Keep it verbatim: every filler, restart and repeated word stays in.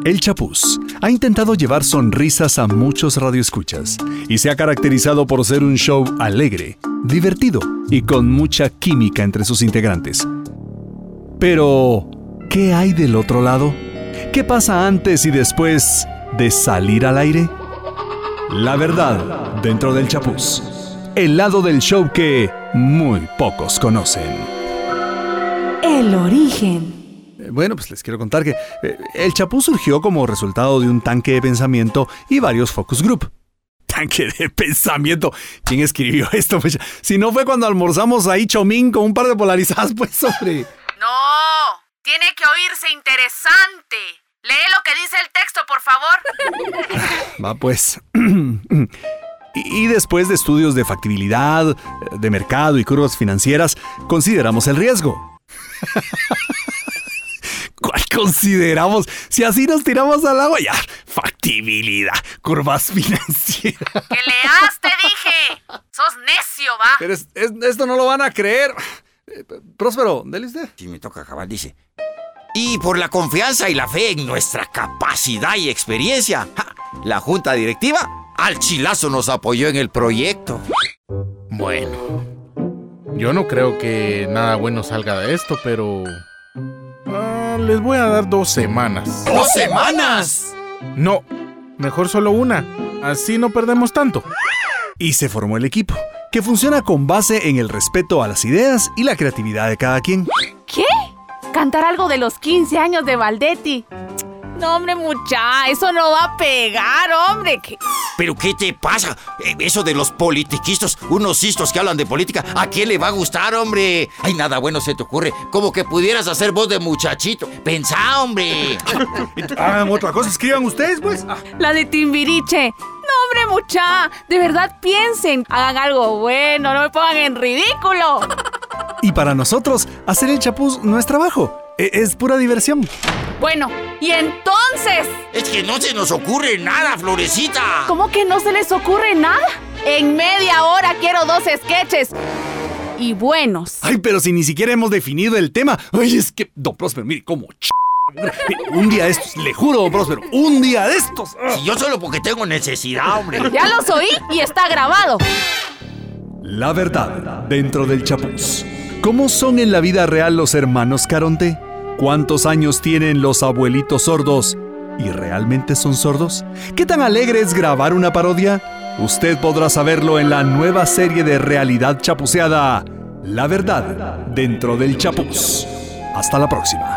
El Chapuz ha intentado llevar sonrisas a muchos radioescuchas y se ha caracterizado por ser un show alegre, divertido y con mucha química entre sus integrantes. Pero, ¿qué hay del otro lado? ¿Qué pasa antes y después de salir al aire? La verdad dentro del Chapuz. El lado del show que muy pocos conocen. El origen. Bueno, pues les quiero contar que eh, el Chapuz surgió como resultado de un tanque de pensamiento y varios focus group. Tanque de pensamiento. ¿Quién escribió esto? Pues, si no fue cuando almorzamos ahí chomín con un par de polarizadas, pues, hombre. No, tiene que oírse interesante. Lee lo que dice el texto, por favor. Va, pues. Y después de estudios de factibilidad, de mercado y curvas financieras, consideramos el riesgo. ¿Cuál consideramos? Si así nos tiramos al agua, ya. Factibilidad, curvas financieras. ¡Que leas, te dije! ¡Sos necio, va! Pero es, es, esto no lo van a creer. Eh, Próspero, dele usted. Si me toca acabar, dice. Y por la confianza y la fe en nuestra capacidad y experiencia, ¡ja! La junta directiva al chilazo nos apoyó en el proyecto. Bueno, yo no creo que nada bueno salga de esto, pero... Uh, les voy a dar dos semanas. ¿Dos semanas? No, mejor solo una. Así no perdemos tanto. Y se formó el equipo, que funciona con base en el respeto a las ideas y la creatividad de cada quien. ¿Qué? ¿Cantar algo de los quince años de Valdetti? No, hombre, mucha, eso no va a pegar, hombre. ¿Qué? ¿Pero qué te pasa? Eh, Eso de los politiquistas, unos cistos que hablan de política, ¿a quién le va a gustar, hombre? Ay, nada bueno se te ocurre. Como que pudieras hacer voz de muchachito. Pensá, hombre. Hagan otra cosa, escriban ustedes, pues. La de Timbiriche. No, hombre, mucha, de verdad piensen. Hagan algo bueno, no me pongan en ridículo. Y para nosotros, hacer el Chapuz no es trabajo, e- es pura diversión. Bueno, y entonces... Es que no se nos ocurre nada, Florecita. ¿Cómo que no se les ocurre nada? En media hora quiero dos sketches. Y buenos. Ay, pero si ni siquiera hemos definido el tema. Ay, es que, don Próspero, mire, cómo ch... Mire, un día de estos, le juro, don Próspero, un día de estos. Si yo solo porque tengo necesidad, hombre. Ya los oí y está grabado. La verdad dentro del Chapuz. ¿Cómo son en la vida real los hermanos Caronte? ¿Cuántos años tienen los abuelitos sordos? ¿Y realmente son sordos? ¿Qué tan alegre es grabar una parodia? Usted podrá saberlo en la nueva serie de realidad chapuceada, La verdad dentro del Chapuz. Hasta la próxima.